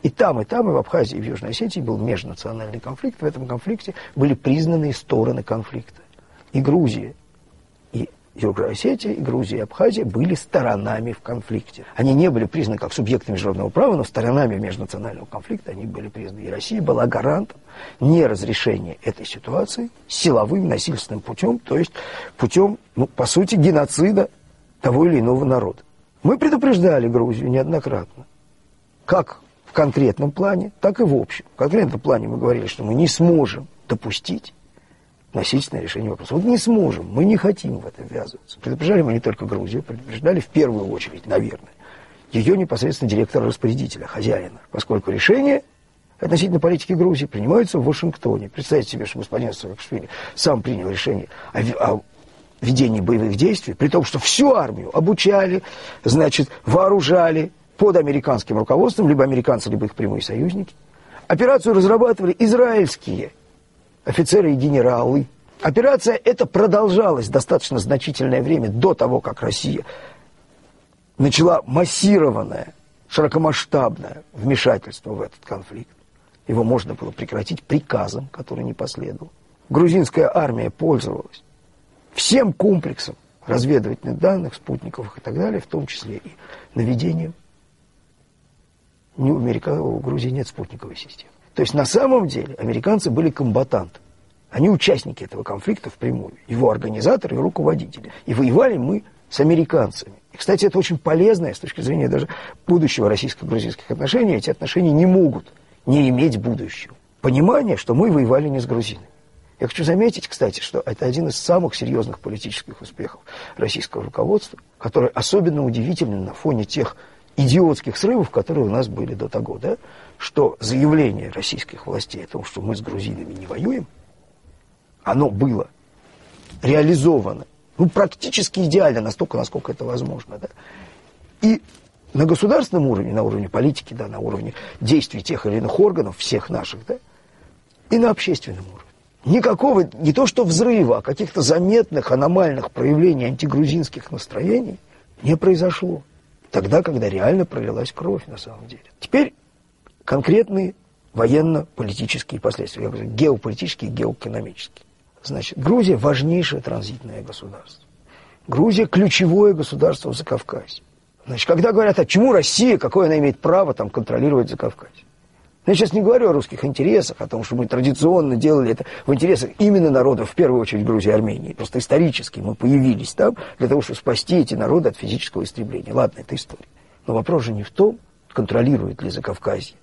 И в Абхазии, и в Южной Осетии был межнациональный конфликт. В этом конфликте были признанные стороны конфликта. И Грузия, и Южная Осетия, и Грузия, и Абхазия были сторонами в конфликте. Они не были признаны как субъекты международного права, но сторонами межнационального конфликта они были признаны. И Россия была гарантом неразрешения этой ситуации силовым, насильственным путем, то есть путем, по сути, геноцида того или иного народа. Мы предупреждали Грузию неоднократно, как в конкретном плане, так и в общем. В конкретном плане мы говорили, что мы не сможем допустить насильственное решение вопроса. Вот не сможем, мы не хотим в это ввязываться. Предупреждали мы не только Грузию, предупреждали в первую очередь, наверное, ее непосредственно директора-распорядителя, хозяина, поскольку решения относительно политики Грузии принимаются в Вашингтоне. Представьте себе, что господин Саакашвили сам принял решение о ведении боевых действий, при том, что всю армию обучали, вооружали под американским руководством, либо американцы, либо их прямые союзники. Операцию разрабатывали израильские офицеры и генералы. Операция эта продолжалась достаточно значительное время до того, как Россия начала массированное, широкомасштабное вмешательство в этот конфликт. Его можно было прекратить приказом, который не последовал. Грузинская армия пользовалась всем комплексом разведывательных данных, спутниковых и так далее, в том числе и наведением. У Грузии нет спутниковой системы. То есть на самом деле американцы были комбатанты. Они участники этого конфликта впрямую. Его организаторы и руководители. И воевали мы с американцами. И, кстати, это очень полезно с точки зрения даже будущего российско-грузинских отношений. Эти отношения не могут не иметь будущего. Понимание, что мы воевали не с грузинами. Я хочу заметить, кстати, что это один из самых серьезных политических успехов российского руководства, который особенно удивителен на фоне тех идиотских срывов, которые у нас были до того, да, что заявление российских властей о том, что мы с грузинами не воюем, оно было реализовано практически идеально, настолько, насколько это возможно. Да. И на государственном уровне, на уровне политики, да, на уровне действий тех или иных органов, всех наших, да, и на общественном уровне. Никакого, не то что взрыва, а каких-то заметных аномальных проявлений антигрузинских настроений не произошло. Тогда, когда реально пролилась кровь, на самом деле. Теперь конкретные военно-политические последствия. Я говорю, геополитические и геоэкономические. Значит, Грузия – важнейшее транзитное государство. Грузия – ключевое государство в Закавказье. Значит, когда говорят, а почему Россия, какое она имеет право там контролировать Закавказье? Я сейчас не говорю о русских интересах, о том, что мы традиционно делали это в интересах именно народов, в первую очередь Грузии и Армении. Просто исторически мы появились там для того, чтобы спасти эти народы от физического истребления. Ладно, это история. Но вопрос же не в том, контролирует ли Закавказье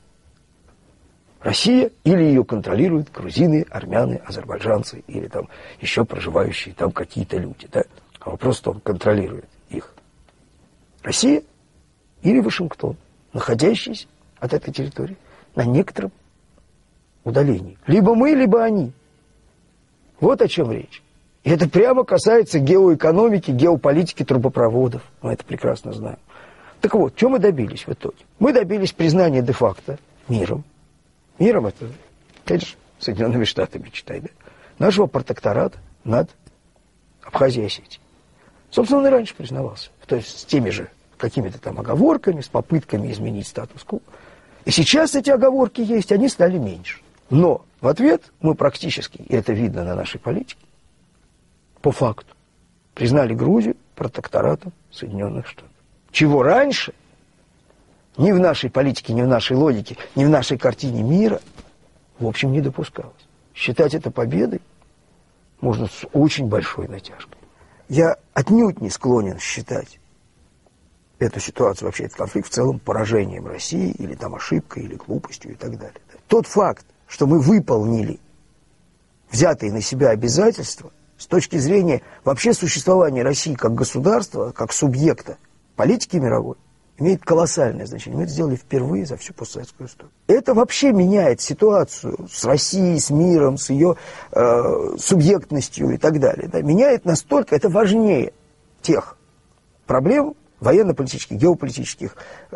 Россия или ее контролируют грузины, армяне, азербайджанцы или там еще проживающие там какие-то люди. Да? А вопрос в том, контролирует их Россия или Вашингтон, находящийся от этой территории на некотором удалении. Либо мы, либо они. Вот о чем речь. И это прямо касается геоэкономики, геополитики трубопроводов. Мы это прекрасно знаем. Так вот, чего мы добились в итоге? Мы добились признания де-факто миром. Миром это, опять же, Соединенными Штатами, читай, да? Нашего протектората над Абхазией и Осетией. Собственно, он и раньше признавался. То есть с теми же какими-то там оговорками, с попытками изменить статус-кво. И сейчас эти оговорки есть, они стали меньше. Но в ответ мы практически, и это видно на нашей политике, по факту, признали Грузию протекторатом Соединенных Штатов. Чего раньше ни в нашей политике, ни в нашей логике, ни в нашей картине мира, в общем, не допускалось. Считать это победой можно с очень большой натяжкой. Я отнюдь не склонен считать эту ситуацию, вообще этот конфликт в целом поражением России, или там ошибкой, или глупостью и так далее. Тот факт, что мы выполнили взятые на себя обязательства с точки зрения вообще существования России как государства, как субъекта политики мировой, имеет колоссальное значение. Мы это сделали впервые за всю постсоветскую историю. Это вообще меняет ситуацию с Россией, с миром, с ее субъектностью и так далее. Да? Меняет настолько, это важнее тех проблем военно-политических, геополитических,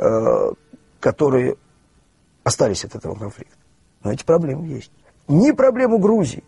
которые остались от этого конфликта. Но эти проблемы есть. Не проблему Грузии,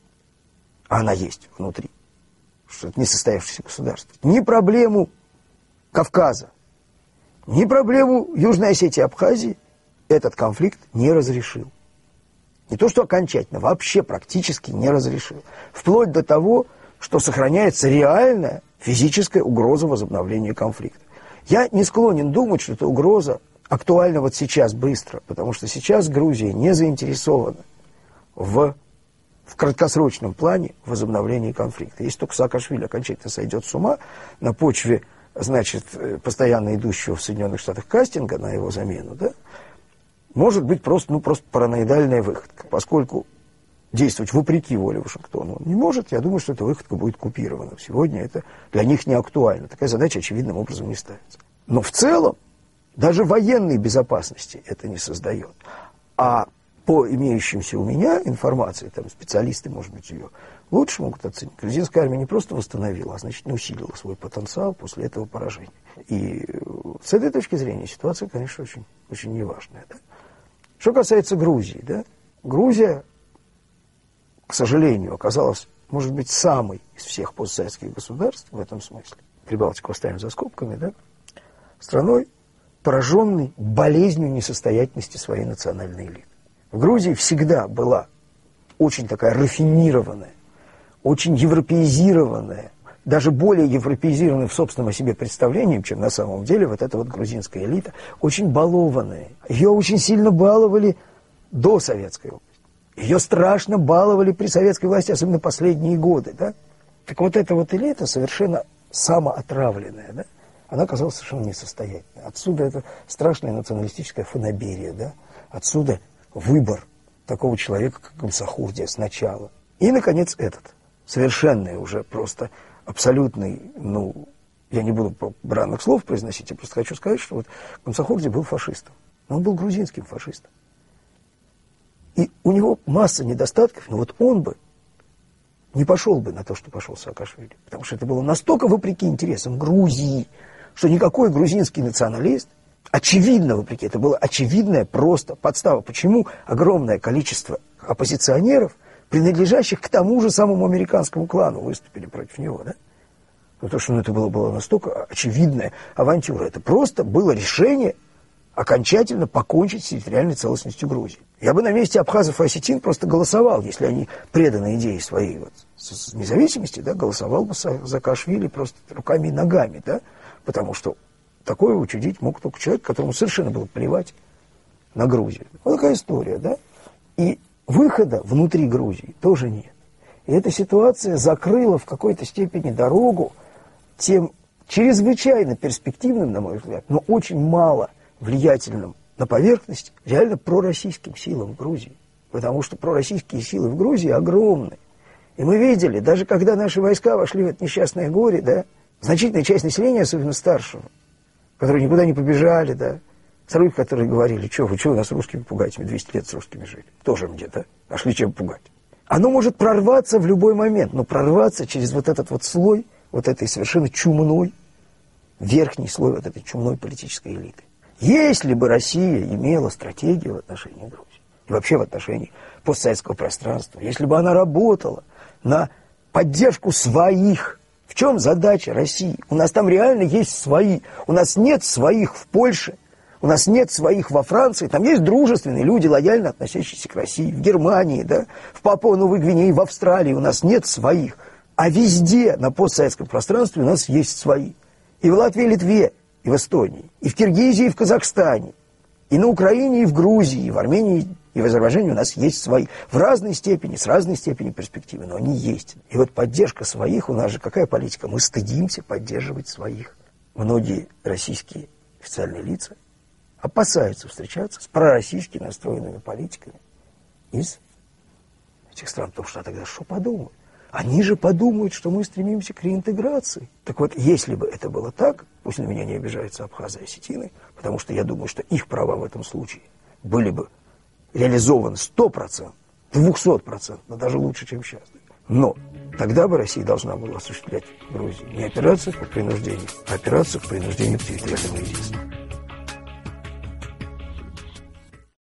а она есть внутри, что это несостоявшееся государство. Не проблему Кавказа, ни проблему Южной Осетии и Абхазии этот конфликт не разрешил. Не то что окончательно, вообще практически не разрешил. Вплоть до того, что сохраняется реальная физическая угроза возобновления конфликта. Я не склонен думать, что эта угроза актуальна вот сейчас быстро, потому что сейчас Грузия не заинтересована в краткосрочном плане возобновления конфликта. Если только Саакашвили окончательно сойдет с ума на почве, значит, постоянно идущего в Соединенных Штатах кастинга на его замену, да, может быть просто параноидальная выходка. Поскольку действовать вопреки воле Вашингтона он не может, я думаю, что эта выходка будет купирована. Сегодня это для них не актуально. Такая задача очевидным образом не ставится. Но в целом даже военной безопасности это не создает. А по имеющимся у меня информации, там специалисты, может быть, ее лучше могут оценить, грузинская армия не просто восстановила, а значительно усилила свой потенциал после этого поражения. И с этой точки зрения ситуация, конечно, очень, очень неважная. Да? Что касается Грузии, да? Грузия, к сожалению, оказалась, может быть, самой из всех постсоветских государств в этом смысле, Прибалтику оставим за скобками, да? Страной, пораженной болезнью несостоятельности своей национальной элиты. В Грузии всегда была очень такая рафинированная, очень европеизированная, даже более европеизированная в собственном о себе представлении, чем на самом деле вот эта вот грузинская элита, очень балованная. Ее очень сильно баловали до советской власти. Ее страшно баловали при советской власти, особенно последние годы. Да? Так вот эта вот элита совершенно самоотравленная, да? Она оказалась совершенно несостоятельной. Отсюда это страшная националистическая фанаберия, да? Отсюда выбор такого человека, как Гамсахурдия, сначала. И, наконец, этот, совершенный уже просто абсолютный, я не буду бранных слов произносить, я просто хочу сказать, что вот Гамсахурдия был фашистом. Но он был грузинским фашистом. И у него масса недостатков, но вот он бы не пошел бы на то, что пошел Саакашвили. Потому что это было настолько вопреки интересам Грузии, что никакой грузинский националист, очевидно вопреки, это было очевидная просто подстава. Почему огромное количество оппозиционеров, принадлежащих к тому же самому американскому клану, выступили против него, да? Потому что это было настолько очевидная авантюра. Это просто было решение окончательно покончить с территориальной целостностью Грузии. Я бы на месте абхазов и осетин просто голосовал, если они преданы идее своей вот, независимости, да, голосовал бы за Саакашвили просто руками и ногами, да, потому что такое учудить мог только человек, которому совершенно было плевать на Грузию. Вот такая история, да. И выхода внутри Грузии тоже нет. И эта ситуация закрыла в какой-то степени дорогу тем чрезвычайно перспективным, на мой взгляд, но очень мало влиятельным на поверхности, реально пророссийским силам в Грузии. Потому что пророссийские силы в Грузии огромны. И мы видели, даже когда наши войска вошли в это несчастное горе, да, значительная часть населения, особенно старшего, которые никуда не побежали, да, старые, которые говорили, что вы нас русскими пугаете, мы 200 лет с русскими жили. Тоже где-то нашли чем пугать. Оно может прорваться в любой момент, но прорваться через вот этот вот слой, вот этой совершенно чумной, верхний слой вот этой чумной политической элиты. Если бы Россия имела стратегию в отношении Грузии и вообще в отношении постсоветского пространства, если бы она работала на поддержку своих, в чем задача России? У нас там реально есть свои. У нас нет своих в Польше, у нас нет своих во Франции. Там есть дружественные люди, лояльно относящиеся к России. В Германии, да, в Папуа-Новой Гвинее, в Австралии у нас нет своих. А везде на постсоветском пространстве у нас есть свои. И в Латвии, и Литве, и в Эстонии, и в Киргизии, и в Казахстане, и на Украине, и в Грузии, и в Армении, и в Азербайджане у нас есть свои. В разной степени, с разной степенью перспективы, но они есть. И вот поддержка своих, у нас же какая политика? Мы стыдимся поддерживать своих. Многие российские официальные лица опасаются встречаться с пророссийски настроенными политиками из этих стран. Потому что тогда что подумают? Они же подумают, что мы стремимся к реинтеграции. Так вот, если бы это было так, пусть на меня не обижаются абхазы и осетины, потому что я думаю, что их права в этом случае были бы реализованы 100%, 200%, но даже лучше, чем сейчас. Но тогда бы Россия должна была осуществлять в Грузии не операцию по принуждению, а операцию по принуждению к территориальному единству.